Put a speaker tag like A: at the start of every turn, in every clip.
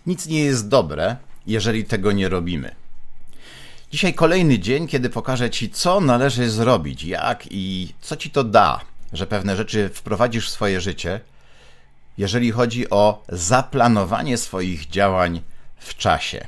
A: Nic nie jest dobre, jeżeli tego nie robimy. Dzisiaj kolejny dzień, kiedy pokażę Ci, co należy zrobić, jak i co Ci to da, że pewne rzeczy wprowadzisz w swoje życie, jeżeli chodzi o zaplanowanie swoich działań w czasie.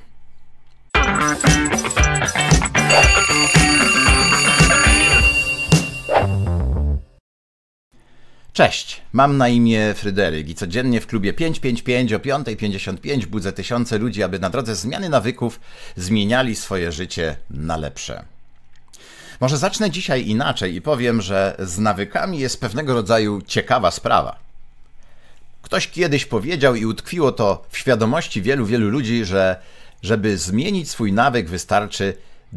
A: Cześć, mam na imię Fryderyk i codziennie w klubie 555 o 5:55 budzę tysiące ludzi, aby na drodze zmiany nawyków zmieniali swoje życie na lepsze. Może zacznę dzisiaj inaczej i powiem, że z nawykami jest pewnego rodzaju ciekawa sprawa. Ktoś kiedyś powiedział i utkwiło to w świadomości wielu ludzi, że żeby zmienić swój nawyk wystarczy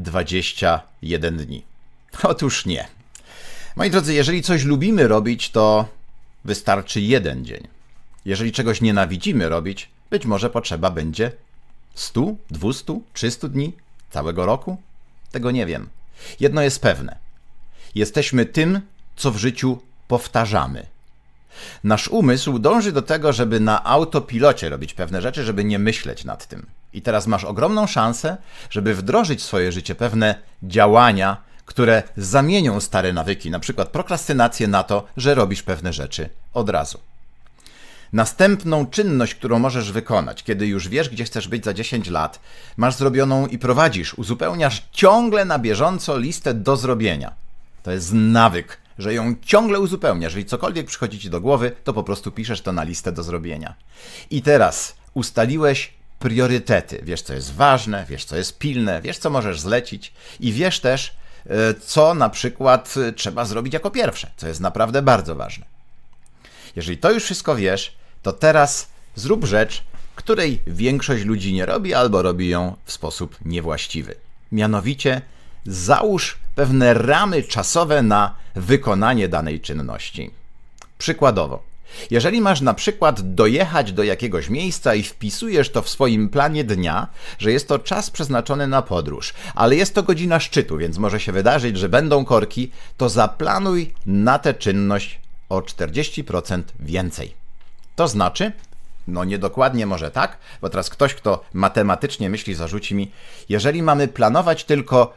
A: 21 dni. Otóż nie. Moi drodzy, jeżeli coś lubimy robić, to wystarczy 1 dzień. Jeżeli czegoś nienawidzimy robić, być może potrzeba będzie 100, 200, 300 dni, całego roku? Tego nie wiem. Jedno jest pewne. Jesteśmy tym, co w życiu powtarzamy. Nasz umysł dąży do tego, żeby na autopilocie robić pewne rzeczy, żeby nie myśleć nad tym. I teraz masz ogromną szansę, żeby wdrożyć w swoje życie pewne działania, które zamienią stare nawyki, na przykład prokrastynację, na to, że robisz pewne rzeczy od razu. Następną czynność, którą możesz wykonać, kiedy już wiesz, gdzie chcesz być za 10 lat, masz zrobioną i prowadzisz, uzupełniasz ciągle na bieżąco listę do zrobienia. To jest nawyk, że ją ciągle uzupełniasz. Jeżeli cokolwiek przychodzi Ci do głowy, to po prostu piszesz to na listę do zrobienia. I teraz ustaliłeś priorytety. Wiesz, co jest ważne, wiesz, co jest pilne, wiesz, co możesz zlecić i wiesz też, co na przykład trzeba zrobić jako pierwsze, co jest naprawdę bardzo ważne. Jeżeli to już wszystko wiesz, to teraz zrób rzecz, której większość ludzi nie robi albo robi ją w sposób niewłaściwy. Mianowicie załóż pewne ramy czasowe na wykonanie danej czynności. Przykładowo, jeżeli masz na przykład dojechać do jakiegoś miejsca i wpisujesz to w swoim planie dnia, że jest to czas przeznaczony na podróż, ale jest to godzina szczytu, więc może się wydarzyć, że będą korki, to zaplanuj na tę czynność o 40% więcej. To znaczy, niedokładnie może tak, bo teraz ktoś, kto matematycznie myśli, zarzuci mi, jeżeli mamy planować tylko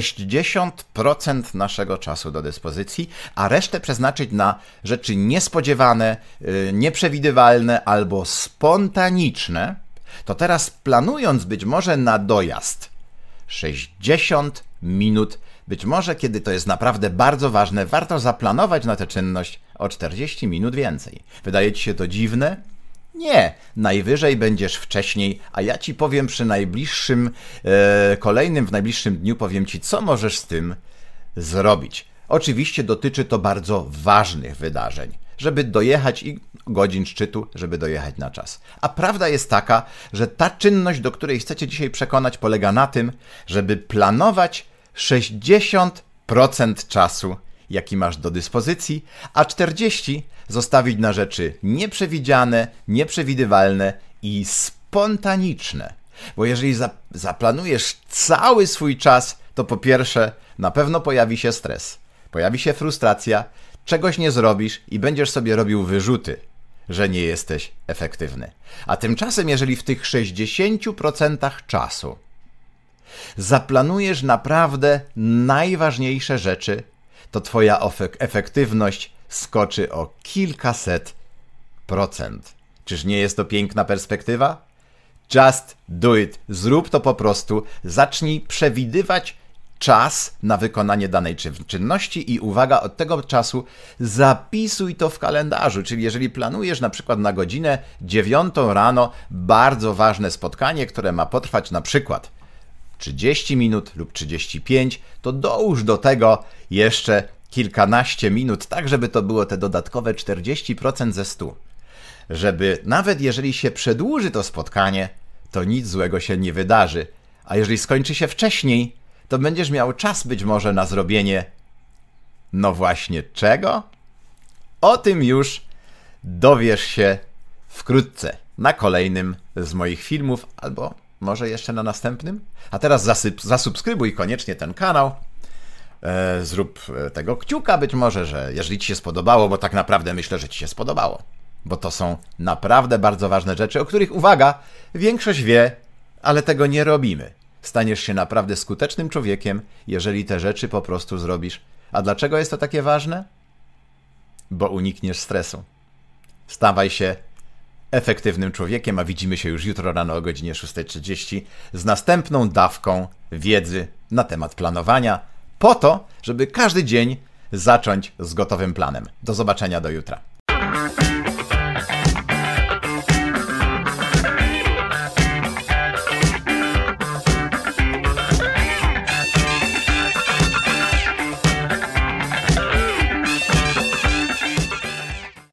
A: 60% naszego czasu do dyspozycji, a resztę przeznaczyć na rzeczy niespodziewane, nieprzewidywalne albo spontaniczne, to teraz planując być może na dojazd 60 minut, być może kiedy to jest naprawdę bardzo ważne, warto zaplanować na tę czynność o 40 minut więcej. Wydaje Ci się to dziwne? Nie, najwyżej będziesz wcześniej, a ja Ci powiem przy najbliższym, w najbliższym dniu powiem Ci, co możesz z tym zrobić. Oczywiście dotyczy to bardzo ważnych wydarzeń, żeby dojechać i godzin szczytu, żeby dojechać na czas. A prawda jest taka, że ta czynność, do której chcecie dzisiaj przekonać, polega na tym, żeby planować 60% czasu, jaki masz do dyspozycji, a 40% zostawić na rzeczy nieprzewidziane, nieprzewidywalne i spontaniczne. Bo jeżeli zaplanujesz cały swój czas, to po pierwsze na pewno pojawi się stres, pojawi się frustracja, czegoś nie zrobisz i będziesz sobie robił wyrzuty, że nie jesteś efektywny. A tymczasem, jeżeli w tych 60% czasu zaplanujesz naprawdę najważniejsze rzeczy, to Twoja efektywność skoczy o kilkaset procent. Czyż nie jest to piękna perspektywa? Just do it. Zrób to po prostu. Zacznij przewidywać czas na wykonanie danej czynności i uwaga, od tego czasu zapisuj to w kalendarzu. Czyli jeżeli planujesz na przykład na godzinę 9 rano bardzo ważne spotkanie, które ma potrwać na przykład 30 minut lub 35, to dołóż do tego jeszcze kilkanaście minut, tak żeby to było te dodatkowe 40% ze 100. Żeby nawet jeżeli się przedłuży to spotkanie, to nic złego się nie wydarzy. A jeżeli skończy się wcześniej, to będziesz miał czas być może na zrobienie no właśnie czego? O tym już dowiesz się wkrótce na kolejnym z moich filmów, albo może jeszcze na następnym. A teraz zasubskrybuj koniecznie ten kanał. Zrób tego kciuka być może, że jeżeli Ci się spodobało, bo tak naprawdę myślę, że Ci się spodobało. Bo to są naprawdę bardzo ważne rzeczy, o których, uwaga, większość wie, ale tego nie robimy. Staniesz się naprawdę skutecznym człowiekiem, jeżeli te rzeczy po prostu zrobisz. A dlaczego jest to takie ważne? Bo unikniesz stresu. Stawaj się efektywnym człowiekiem, a widzimy się już jutro rano o godzinie 6:30 z następną dawką wiedzy na temat planowania, po to, żeby każdy dzień zacząć z gotowym planem. Do zobaczenia do jutra.